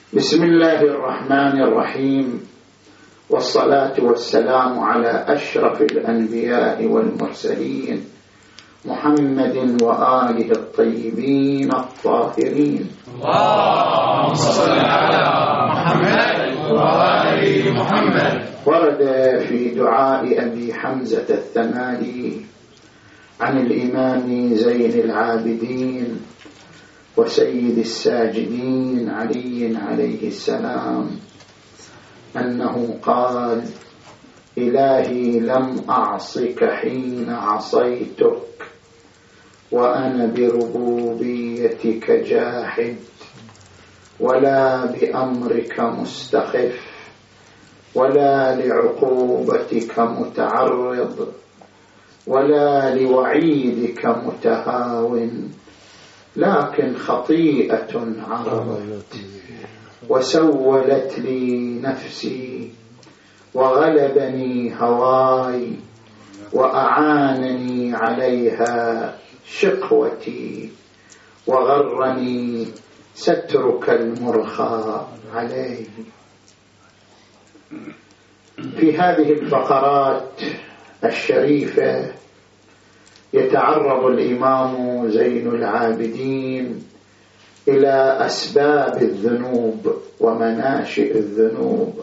بسم الله الرحمن الرحيم، والصلاة والسلام على أشرف الأنبياء والمرسلين محمد وآله الطيبين الطاهرين. اللهم صل على محمد وآل محمد. ورد في دعاء أبي حمزة الثمالي عن الإمام زين العابدين وسيد الساجدين علي عليه السلام أنه قال: إلهي لم أعصك حين عصيتك وأنا بربوبيتك جاحد، ولا بأمرك مستخف، ولا لعقوبتك متعرض، ولا لوعيدك متهاون، لكن خطيئة عرضت وسولت لي نفسي، وغلبني هواي، وأعانني عليها شقوتي، وغرني سترك المرخى عليه. في هذه الفقرات الشريفة يتعرض الإمام زين العابدين إلى أسباب الذنوب ومناشئ الذنوب.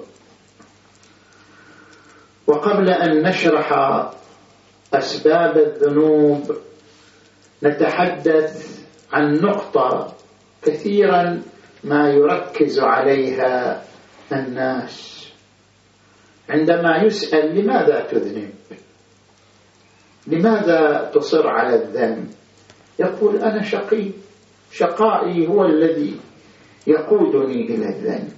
وقبل أن نشرح أسباب الذنوب نتحدث عن نقطة كثيرا ما يركز عليها الناس عندما يسأل: لماذا تذنب؟ لماذا تصر على الذنب؟ يقول: أنا شقي، شقائي هو الذي يقودني إلى الذنب.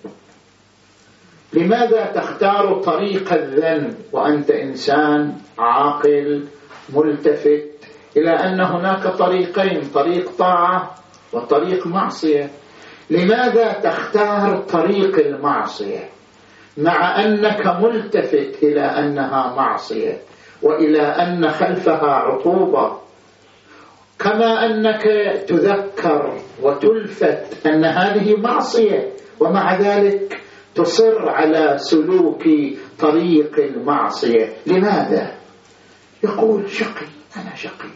لماذا تختار طريق الذنب وأنت إنسان عاقل ملتفت إلى أن هناك طريقين، طريق طاعة وطريق معصية؟ لماذا تختار طريق المعصية مع أنك ملتفت إلى أنها معصية وإلى أن خلفها عقوبة، كما أنك تذكر وتلفت أن هذه معصية، ومع ذلك تصر على سلوك طريق المعصية؟ لماذا؟ يقول: شقي، أنا شقي،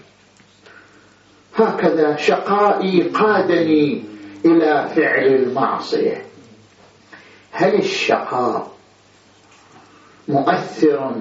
هكذا شقائي قادني إلى فعل المعصية. هل الشقاء مؤثر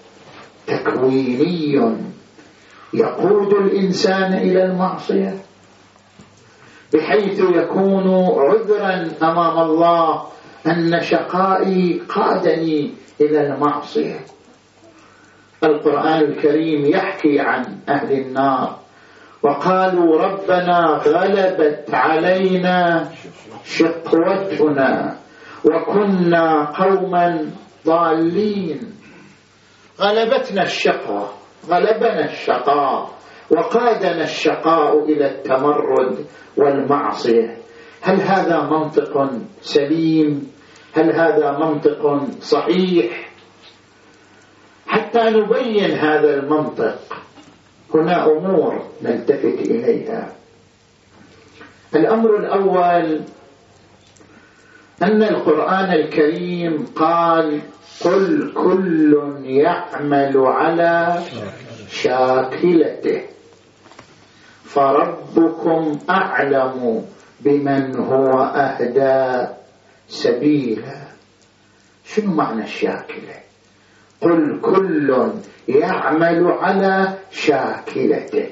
تكويني يقود الإنسان إلى المعصية بحيث يكون عذرا أمام الله أن شقائي قادني إلى المعصية؟ القرآن الكريم يحكي عن أهل النار: وقالوا ربنا غلبت علينا شقوتنا وكنا قوما ضالين. غلبتنا الشقوة، غلبنا الشقاء، وقادنا الشقاء إلى التمرد والمعصية. هل هذا منطق سليم؟ هل هذا منطق صحيح؟ حتى نبين هذا المنطق هنا أمور نلتفت إليها. الأمر الأول أن القرآن الكريم قال: قل كل يعمل على شاكلته فربكم أعلم بمن هو أهدى سبيلا. شنو معنى الشاكلة؟ قل كل يعمل على شاكلته.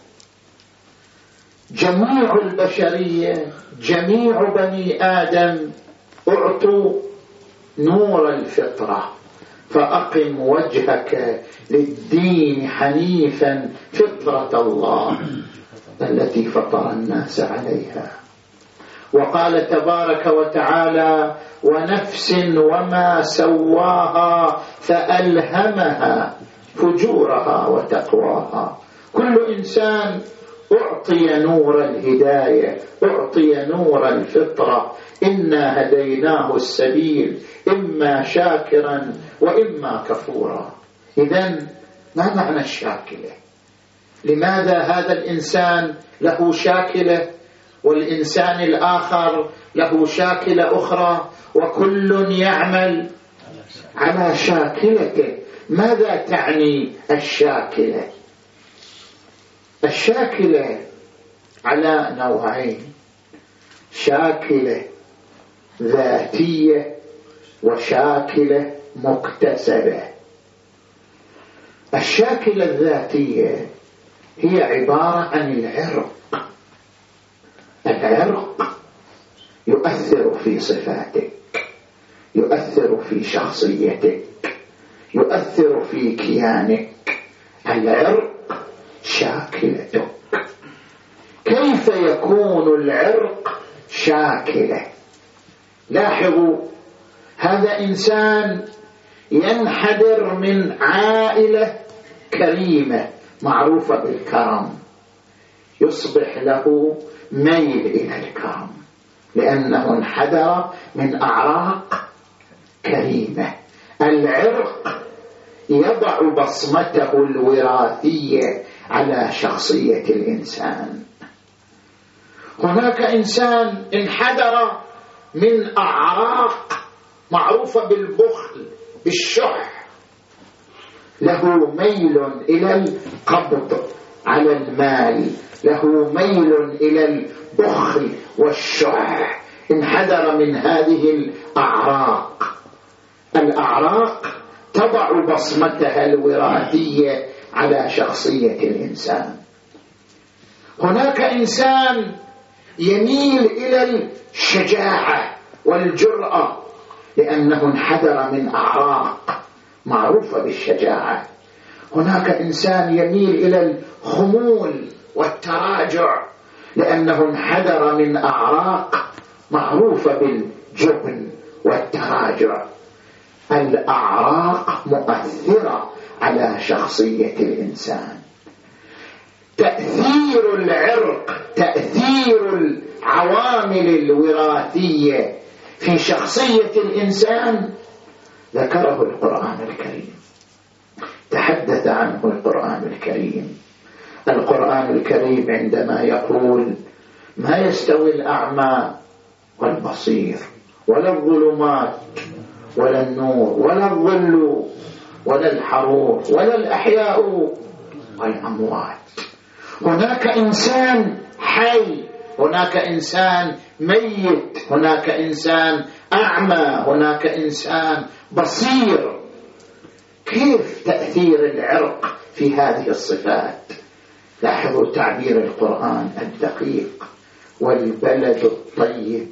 جميع البشرية، جميع بني آدم أعطوا نور الفطرة: فأقم وجهك للدين حنيفا فطرة الله التي فطر الناس عليها. وقال تبارك وتعالى: ونفس وما سواها فألهمها فجورها وتقواها. كل إنسان أعطي نور الهداية، أعطي نور الفطرة. إنا هديناه السبيل إما شاكرا وإما كفورا. إذن ما معنى الشاكلة؟ لماذا هذا الإنسان له شاكلة والإنسان الآخر له شاكلة أخرى، وكل يعمل على شاكلته. ماذا تعني الشاكلة؟ الشاكلة على نوعين: شاكلة ذاتية وشاكلة مكتسبة. الشاكلة الذاتية هي عبارة عن العرق. العرق يؤثر في صفاتك، يؤثر في شخصيتك، يؤثر في كيانك. العرق شاكلتك. كيف يكون العرق شاكلة؟ لاحظوا، هذا إنسان ينحدر من عائلة كريمة معروفة بالكرم، يصبح له ميل إلى الكرم لأنه انحدر من أعراق كريمة. العرق يضع بصمته الوراثية على شخصية الإنسان. هناك إنسان انحدر من أعراق معروفة بالبخل، بالشح، له ميل إلى القبض على المال، له ميل إلى البخل والشح، انحدر من هذه الأعراق. الأعراق تضع بصمتها الوراثية على شخصية الإنسان. هناك إنسان يميل إلى الشجاعة والجرأة لأنه انحدر من أعراق معروفة بالشجاعة. هناك إنسان يميل إلى الخمول والتراجع لأنه انحدر من أعراق معروفة بالجبن والتراجع. الأعراق مؤثرة على شخصية الإنسان. تأثير العرق، تأثير العوامل الوراثية في شخصية الإنسان ذكره القرآن الكريم، تحدث عنه القرآن الكريم. القرآن الكريم عندما يقول: ما يستوي الأعمى والبصير، ولا الظلمات ولا النور، ولا الظل ولا الحرور، ولا الأحياء والأموات. هناك إنسان حي، هناك إنسان ميت، هناك إنسان أعمى، هناك إنسان بصير. كيف تأثير العرق في هذه الصفات؟ لاحظوا تعبير القرآن الدقيق: والبلد الطيب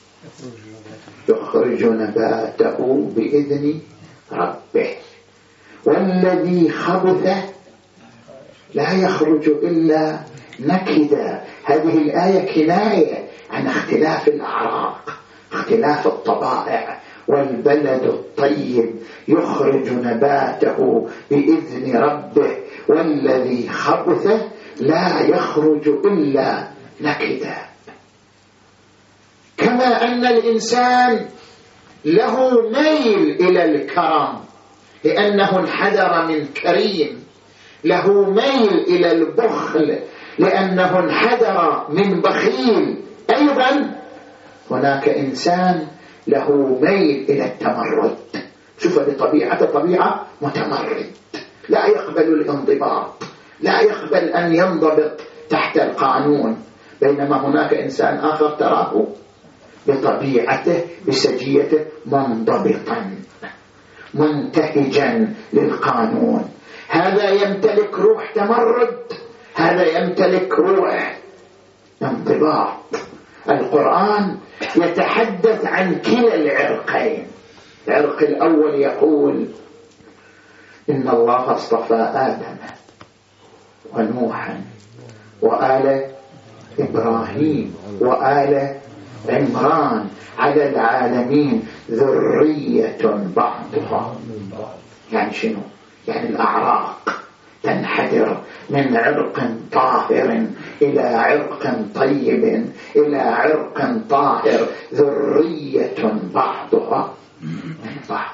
يخرج نباته بإذن ربه، والذي خبث لا يخرج إلا نكدا. هذه الآية كناية عن اختلاف الأعراق، اختلاف الطبائع. والبلد الطيب يخرج نباته بإذن ربه، والذي خبث لا يخرج إلا نكدا. كما أن الإنسان له ميل إلى الكرم لأنه انحدر من كريم، له ميل إلى البخل لأنه انحدر من بخيل. أيضا هناك إنسان له ميل إلى التمرد. شوف بطبيعته طبيعة متمرد، لا يقبل الانضباط، لا يقبل أن ينضبط تحت القانون. بينما هناك إنسان آخر تراه بطبيعته بسجيته منضبطا منتهجا للقانون. هذا يمتلك روح تمرد، هذا يمتلك روح انضباط. القرآن يتحدث عن كلا العرقين. العرق الأول يقول: إن الله اصطفى آدم ونوحا وآل إبراهيم وآل عمران على العالمين ذرية بعضها. يعني شنو؟ يعني الأعراق تنحدر من عرق طاهر إلى عرق طيب إلى عرق طاهر، ذرية بعضها من بعض.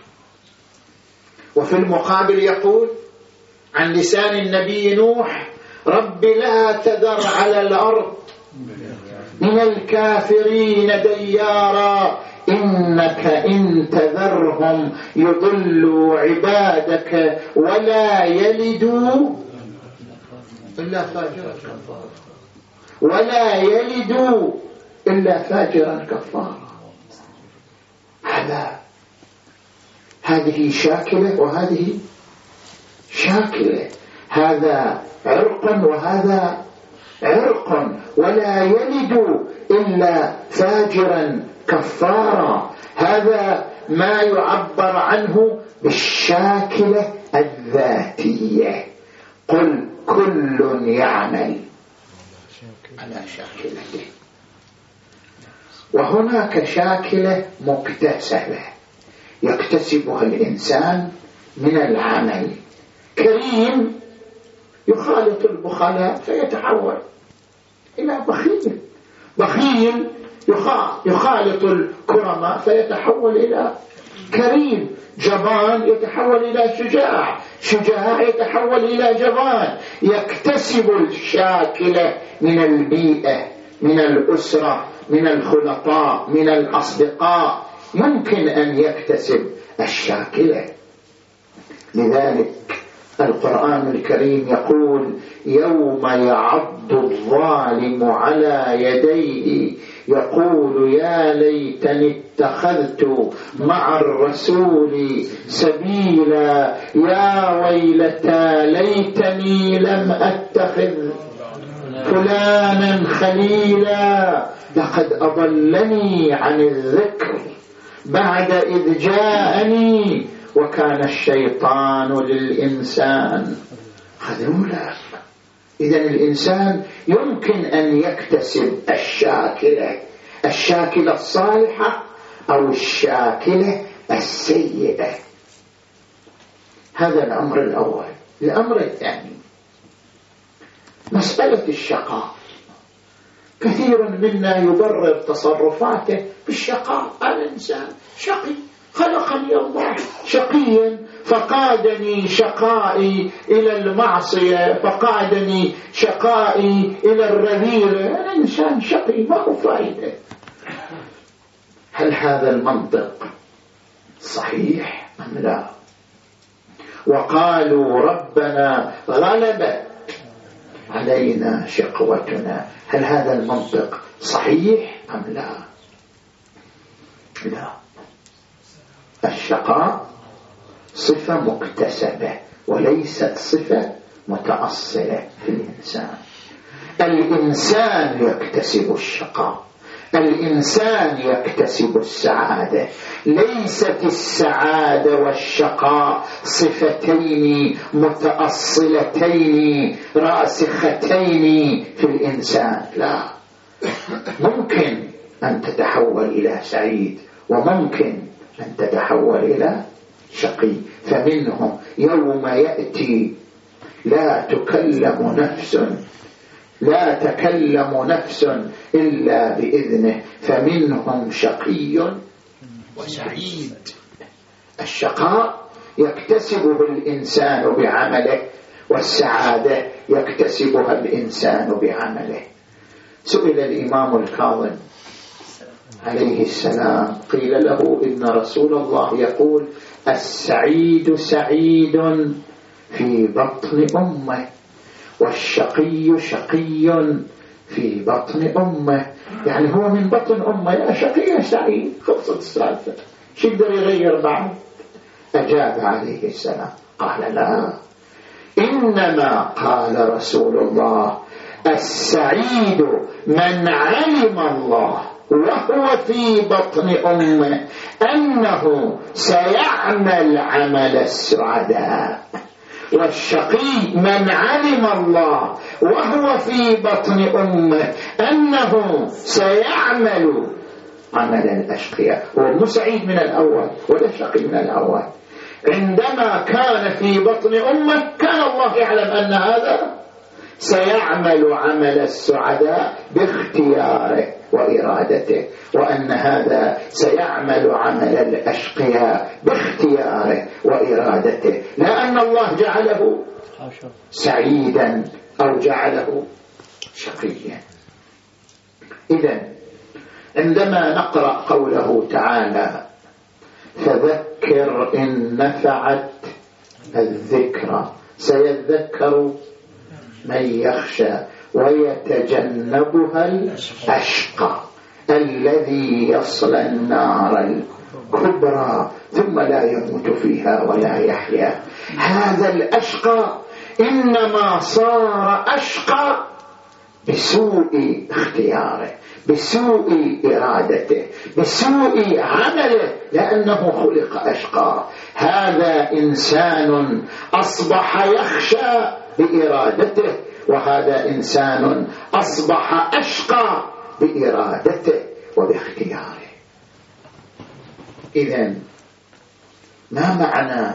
وفي المقابل يقول عن لسان النبي نوح: رب لا تذر على الأرض من الكافرين ديارا إنك إن تذرهم يضلوا عبادك ولا يلدوا إلا فاجرا كفارا ولا يلدوا إلا فاجرا كفارا. هذه شاكلة وهذه شاكلة، هذا عرق وهذا عرق، ولا يلد إلا فاجرا كفارا. هذا ما يعبر عنه بالشاكلة الذاتية. قل كل يعمل على شاكلته. وهناك شاكلة مكتسبة يكتسبها الإنسان من العمل. كريم يخالط البخلاء فيتحول إلى بخيل، بخيل يخالط الكرماء فيتحول إلى كريم، جبان يتحول إلى شجاع، شجاع يتحول إلى جبان. يكتسب الشاكلة من البيئة، من الأسرة، من الخلطاء، من الأصدقاء، يمكن أن يكتسب الشاكلة. لذلك القرآن الكريم يقول يوم يعض الظالم على يديه يقول يا ليتني اتخذت مع الرسول سبيلا يا ويلتى ليتني لم أتخذ فلانا خليلا لقد أضلني عن الذكر بعد إذ جاءني وكان الشيطان للإنسان خذولا. إذن الإنسان يمكن أن يكتسب الشاكلة، الشاكلة الصالحة أو الشاكلة السيئة. هذا الأمر الأول. الأمر الثاني مسألة الشقاء. كثير منا يبرر تصرفاته بالشقاء. الإنسان شقي، خلقني الله شقيا فقادني شقائي إلى المعصية، فقادني شقائي إلى الرذيلة. الإنسان شقي ما هو فائدة. هل هذا المنطق صحيح أم لا؟ وقالوا ربنا غلبت علينا شقوتنا. هل هذا المنطق صحيح أم لا؟ لا. الشقاء صفة مكتسبة وليست صفة متأصلة في الإنسان. الإنسان يكتسب الشقاء، الإنسان يكتسب السعادة. ليست السعادة والشقاء صفتين متأصلتين راسختين في الإنسان، لا. ممكن أن تتحول إلى سعيد وممكن أن تتحول إلى شقي. فمنهم يوم يأتي لا تكلم نفس إلا بإذنه فمنهم شقي وسعيد. الشقاء يكتسبه الإنسان بعمله والسعادة يكتسبها الإنسان بعمله. سئل الإمام الكاظم عليه السلام قيل له إن رسول الله يقول السعيد سعيد في بطن أمه والشقي شقي في بطن أمه. يعني هو من بطن أمه يا شقي يا سعيد، خلصت السالفة، شو يقدر يغير بعد؟ أجاب عليه السلام قال لا، إنما قال رسول الله السعيد من علم الله وهو في بطن أمه أنه سيعمل عمل السعداء، والشقي من علم الله وهو في بطن أمه أنه سيعمل عمل الأشقياء. هو مو سعيد من الأول ولا شقي من الأول. عندما كان في بطن أمه كان الله يعلم أن هذا سيعمل عمل السعداء باختياره وإرادته، وأن هذا سيعمل عمل الأشقياء باختياره وإرادته، لا أن الله جعله سعيدا أو جعله شقيا. إذن عندما نقرأ قوله تعالى فذكر إن نفعت الذكرى سيذكر من يخشى ويتجنبها الأشقى الذي يصلى النار الكبرى ثم لا يموت فيها ولا يحيا. هذا الأشقى إنما صار أشقى بسوء اختياره، بسوء إرادته، بسوء عمله، لأنه خلق أشقى. هذا إنسان أصبح يخشى بإرادته، وهذا إنسان أصبح أشقى بإرادته وباختياره. إذن ما معنى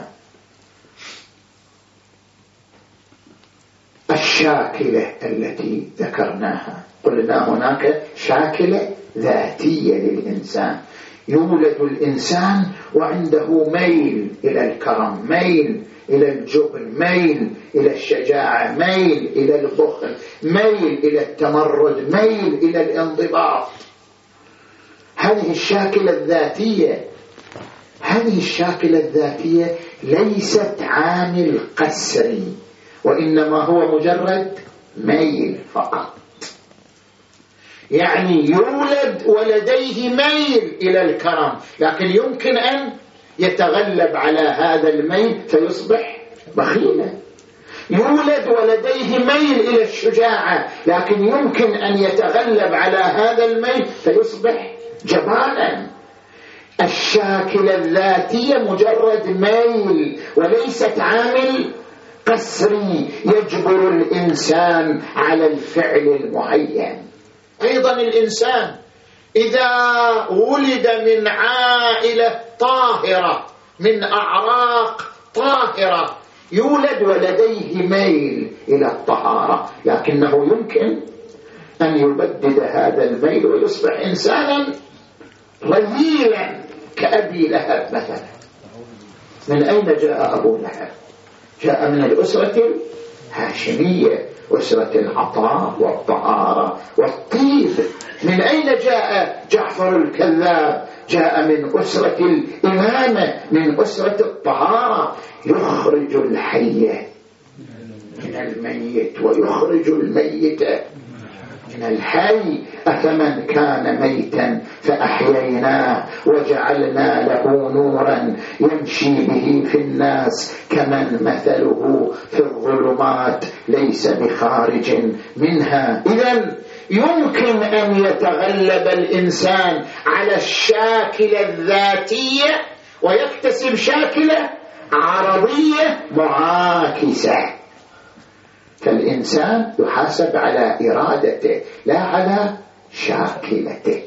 الشاكلة التي ذكرناها؟ قلنا هناك شاكلة ذاتية للإنسان، يولد الإنسان وعنده ميل إلى الكرم، ميل إلى الجبن، ميل إلى الشجاعة، ميل إلى البخل، ميل إلى التمرد، ميل إلى الانضباط. هذه الشاكلة الذاتية، هذه الشاكلة الذاتية ليست عامل قسري، وإنما هو مجرد ميل فقط. يعني يولد ولديه ميل إلى الكرم، لكن يمكن أن يتغلب على هذا الميل فيصبح بخيلا. يولد ولديه ميل إلى الشجاعة، لكن يمكن أن يتغلب على هذا الميل فيصبح جبانا. الشاكلة الذاتية مجرد ميل وليست عامل قسري يجبر الإنسان على الفعل المعين. أيضا الإنسان إذا ولد من عائلة طاهرة، من أعراق طاهرة، يولد ولديه ميل إلى الطهارة، لكنه يمكن أن يبدد هذا الميل ويصبح إنسانا رذيلا كأبي لهب مثلا. من أين جاء أبو لهب؟ جاء من الأسرة الهاشمية، أسرة العطاء والطهارة والطيب. من أين جاء جعفر الكذاب؟ جاء من أسرة الإمامة، من أسرة الطهارة. يخرج الحي من الميت ويخرج الميت من الحي. أفمن كان ميتا فأحييناه وجعلنا له نورا يمشي به في الناس كمن مثله في الظلمات ليس بخارج منها. إذن يمكن أن يتغلب الإنسان على الشاكلة الذاتية ويكتسب شاكلة عرضية معاكسة. فالإنسان يحاسب على إرادته لا على شاكلته.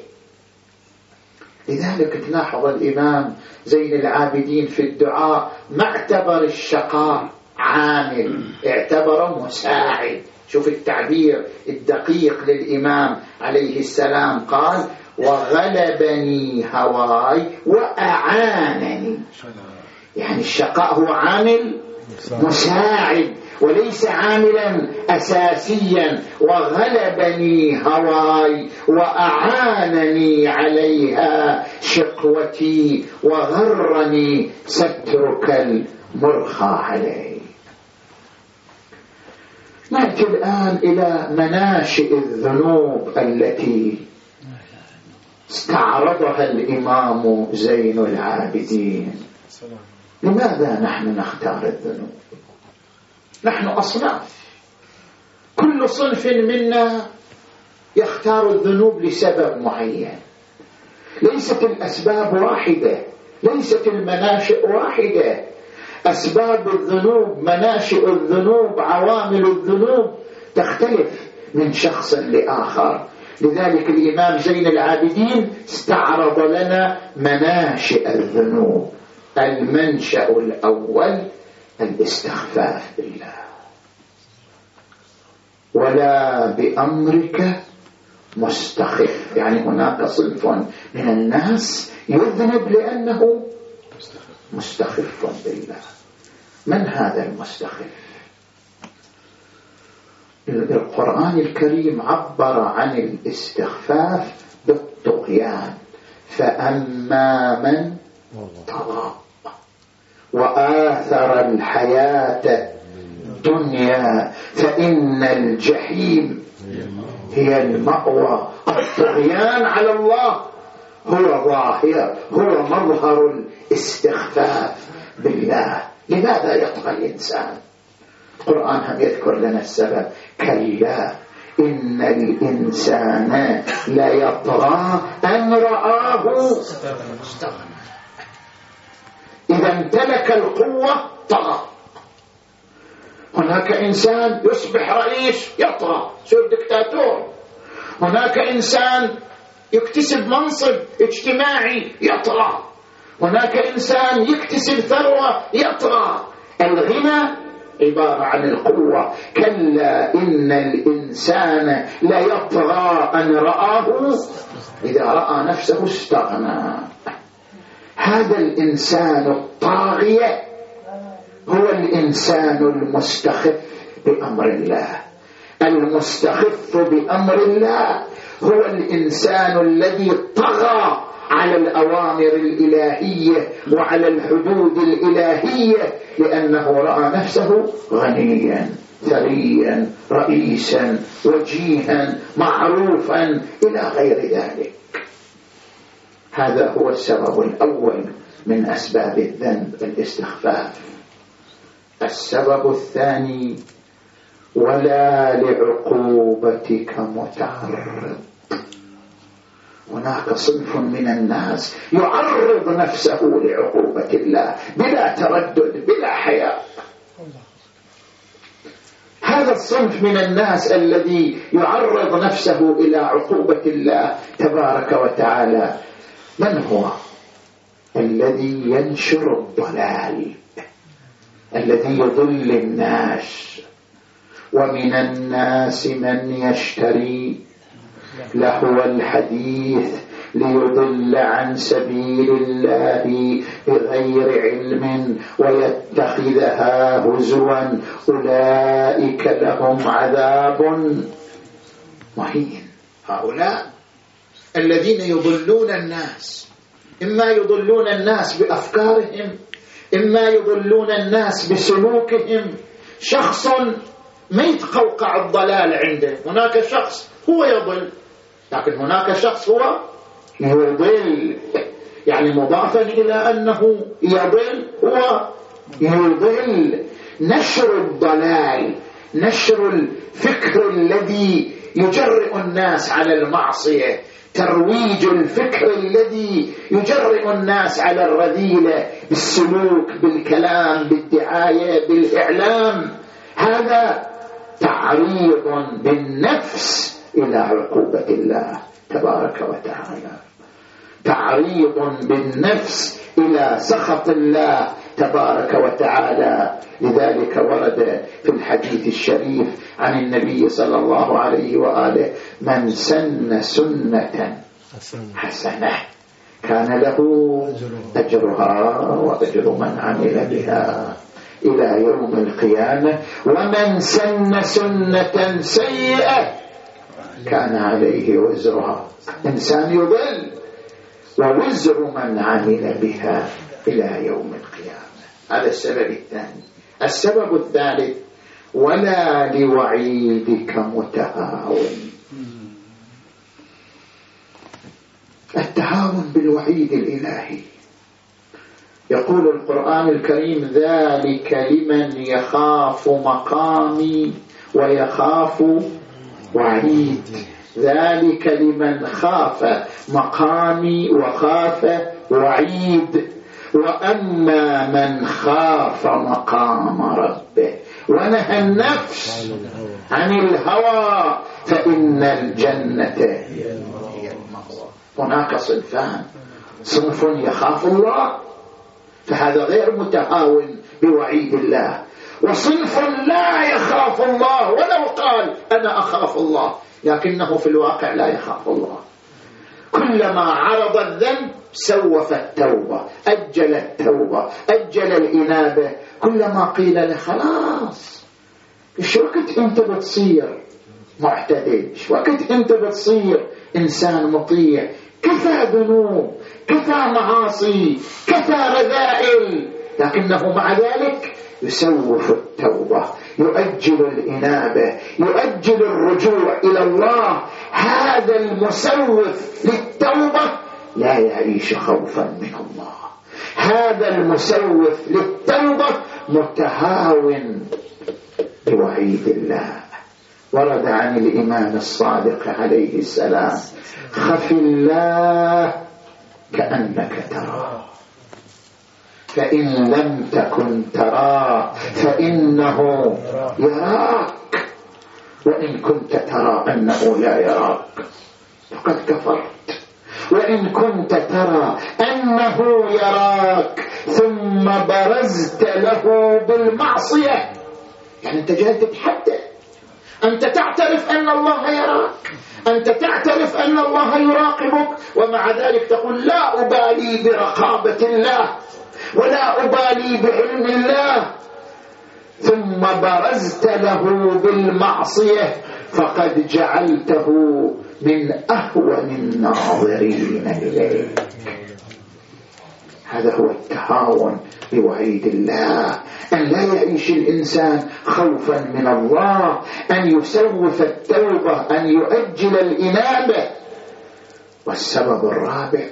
لذلك تلاحظ الإمام زين العابدين في الدعاء ما اعتبر الشقاء عامل، اعتبره مساعد. شوف التعبير الدقيق للإمام عليه السلام، قال وغلبني هواي وأعانني. يعني الشقاء هو عامل مساعد وليس عاملا أساسيا. وغلبني هواي وأعانني عليها شقوتي وغرني سترك المرخى علي. نأتي الآن إلى مناشئ الذنوب التي استعرضها الإمام زين العابدين. لماذا نحن نختار الذنوب؟ نحن أصناف، كل صنف منا يختار الذنوب لسبب معين. ليست الأسباب واحدة، ليست المناشئ واحدة. أسباب الذنوب، مناشئ الذنوب، عوامل الذنوب تختلف من شخص لآخر. لذلك الإمام زين العابدين استعرض لنا مناشئ الذنوب. المنشأ الأول الاستخفاف بالله. ولا بأمرك مستخف، يعني هناك صنف من الناس يذنب لأنه مستخف بالله. من هذا المستخف؟ القرآن الكريم عبر عن الاستخفاف بالطغيان، فأما من طغى وآثر الحياة الدنيا فإن الجحيم هي المأوى. الطغيان على الله هو ظاهر، هو مظهر الاستخفاف بالله. لماذا يطغى الإنسان؟ القرآن هم يذكر لنا السبب: كلا إن الإنسان لا يطغى أن رآه استغنى. إذا امتلك القوة طغى. هناك إنسان يصبح رئيس يطغى، يصير دكتاتور. هناك إنسان يكتسب منصب اجتماعي يطغى. هناك إنسان يكتسب ثروة يطغى. الغنى عبارة عن القوة. كلا إن الإنسان لا يطغى أن رآه، إذا رأى نفسه استغنى. هذا الإنسان الطاغي هو الإنسان المستخف بأمر الله. المستخف بأمر الله هو الإنسان الذي طغى على الأوامر الإلهية وعلى الحدود الإلهية، لأنه رأى نفسه غنيا ثريا رئيسا وجيها معروفا إلى غير ذلك. هذا هو السبب الأول من أسباب الذنب، الاستخفاف. السبب الثاني: ولا لعقوبتك متعرض. هناك صنف من الناس يعرض نفسه لعقوبة الله بلا تردد بلا حياء. هذا الصنف من الناس الذي يعرض نفسه إلى عقوبة الله تبارك وتعالى من هو؟ الذي ينشر الضلال، الذي يضل الناس. ومن الناس من يشتري لهو الحديث ليضل عن سبيل الله بغير علم ويتخذها هزوا أولئك لهم عذاب مهين. هؤلاء الذين يضلون الناس، إما يضلون الناس بأفكارهم، إما يضلون الناس بسلوكهم. شخص ما يتقوقع الضلال عنده. هناك شخص هو يضل، لكن هناك شخص هو يضل، يعني مضافا إلى أنه يضل هو يضل. نشر الضلال، نشر الفكر الذي يجرئ الناس على المعصية، ترويج الفكر الذي يجرئ الناس على الرذيلة بالسلوك بالكلام بالدعاية بالإعلام. هذا تعريض بالنفس إلى عقوبة الله تبارك وتعالى، تعريض بالنفس إلى سخط الله تبارك وتعالى. لذلك ورد في الحديث الشريف عن النبي صلى الله عليه وآله: من سن سنة حسنة كان له أجرها وأجر من عمل بها إلى يوم القيامة، ومن سن سنة سيئة كان عليه وزرها. إنسان يضل ووزر من عمل بها إلى يوم القيامة. هذا السبب الثاني. السبب الثالث: ولا لوعيدك متهاون. التهاون بالوعيد الإلهي. يقول القرآن الكريم: ذلك لمن يخاف مقامي ويخاف وعيد. ذلك لمن خاف مقامي وخاف وعيد. وأما من خاف مقام ربه ونهى النفس عن الهوى فإن الجنة هي المأوى. هناك صنفان: صنف يخاف الله فهذا غير متهاون بوعيد الله، وصنف لا يخاف الله ولو قال أنا أخاف الله، لكنه في الواقع لا يخاف الله. كلما عرض الذنب سوف التوبة، أجل التوبة، أجل الإنابة. كلما قيل له خلاص إيش وقت أنت بتصير معتدل؟ إيش وقت أنت بتصير إنسان مطيع؟ كفى ذنوب، كفى معاصي، كفى رذائل، لكنه مع ذلك يسوف التوبة، يؤجل الإنابة، يؤجل الرجوع إلى الله. هذا المسوف للتوبة لا يعيش خوفا من الله، هذا المسوف للتوبة متهاون بوعيد الله. ورد عن الإمام الصادق عليه السلام: خف الله كأنك تراه، فإن لم تكن تراه فإنه يراك، وإن كنت ترى أنه لا يراك فقد كفرت. وإن كنت ترى أنه يراك ثم برزت له بالمعصية، يعني أنت جاي تتحدى، أنت تعترف أن الله يراك، أنت تعترف أن الله يراقبك، ومع ذلك تقول لا أبالي برقابة الله ولا أبالي بعلم الله، ثم برزت له بالمعصية فقد جعلته من أهون الناظرين إليك. هذا هو التهاون بوعيد الله، أن لا يعيش الإنسان خوفا من الله، أن يسوف التوبة، أن يؤجل الإنابة. والسبب الرابع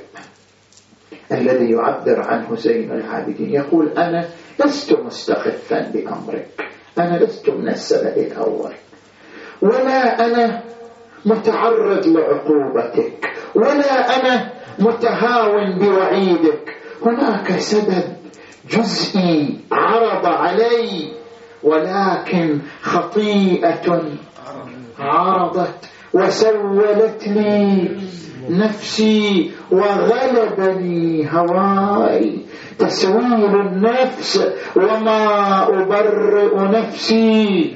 الذي يعبر عنه زين العابدين، يقول: أنا لست مستخفا بأمرك، أنا لست من السبب الأول، ولا أنا متعرض لعقوبتك، ولا أنا متهاون بوعيدك. هناك سبب جزئي عرض علي، ولكن خطيئة عرضت وسولت لي نفسي وغلبني هواي. تسويل النفس: وما أبرئ نفسي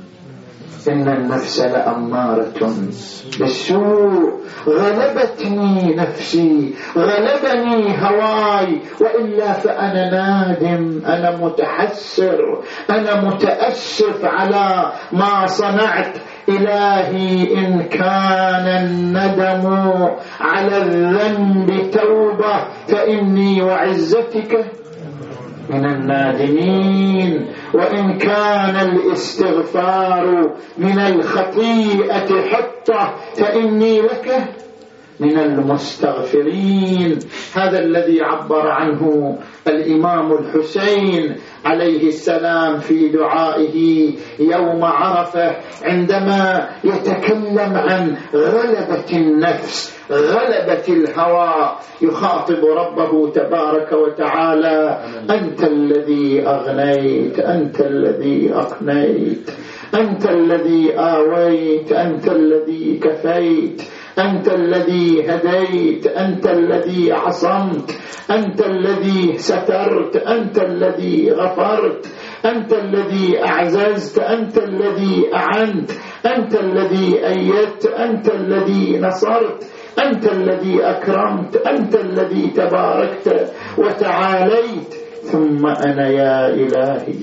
إن النفس لأمارة بالسوء. غلبتني نفسي، غلبني هواي، وإلا فأنا نادم، أنا متحسر، أنا متأسف على ما صنعت. إلهي إن كان الندم على الذنب توبة فإني وعزتك من النادمين، وإن كان الاستغفار من الخطيئة حطة فإني لك من المستغفرين. هذا الذي عبر عنه الإمام الحسين عليه السلام في دعائه يوم عرفة، عندما يتكلم عن غلبة النفس، غلبة الهوى، يخاطب ربه تبارك وتعالى: أنت الذي أغنيت، أنت الذي أقنيت، أنت الذي آويت، أنت الذي كفيت، أنت الذي هديت، أنت الذي عصمت، أنت الذي سترت، أنت الذي غفرت، أنت الذي أعززت، أنت الذي أعنت، أنت الذي أيدت، أنت الذي نصرت، أنت الذي أكرمت، أنت الذي تباركت وتعاليت. ثم أنا يا إلهي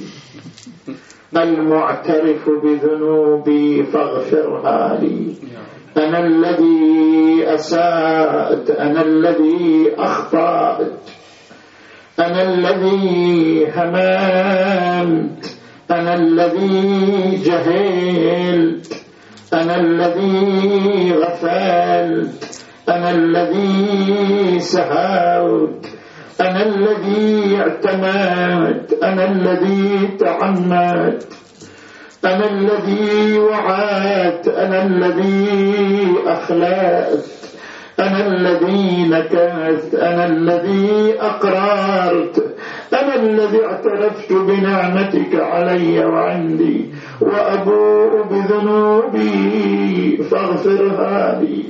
المعترف بذنوبي فاغفرها لي. أنا الذي أسأت، أنا الذي أخطأت، أنا الذي هممت، أنا الذي جهلت، أنا الذي غفلت، أنا الذي سهوت، أنا الذي اعتمدت، أنا الذي تعمدت، أنا الذي وعدت، أنا الذي أخلأت، أنا الذي نكثت، أنا الذي أقررت، أنا الذي اعترفت بنعمتك علي وعندي، وأبوء بذنوبي فاغفرها لي.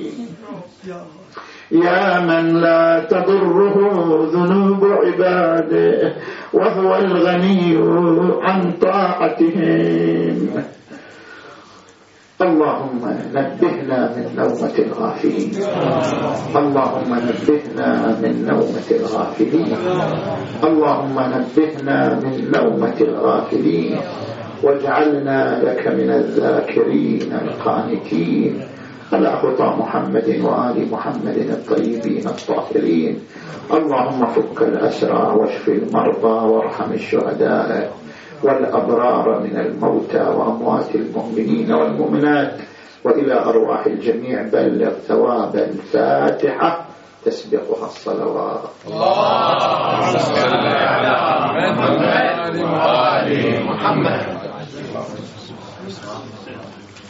يا من لا تضره ذنوب عباده وهو الغني عن طاعتهم. اللهم نبهنا من نومة الغافلين، اللهم نبهنا من نومة الغافلين، اللهم نبهنا من نومة الغافلين. واجعلنا لك من الذاكرين القانتين على خطى محمد وآل محمد الطيبين الطاهرين. اللهم فك الأسرى واشف المرضى وارحم الشهداء والأبرار من الموتى وأموات المؤمنين والمؤمنات، وإلى أرواح الجميع بلغ ثواب الفاتحة تسبقها الصلوات. اللهم صل على محمد وآل محمد.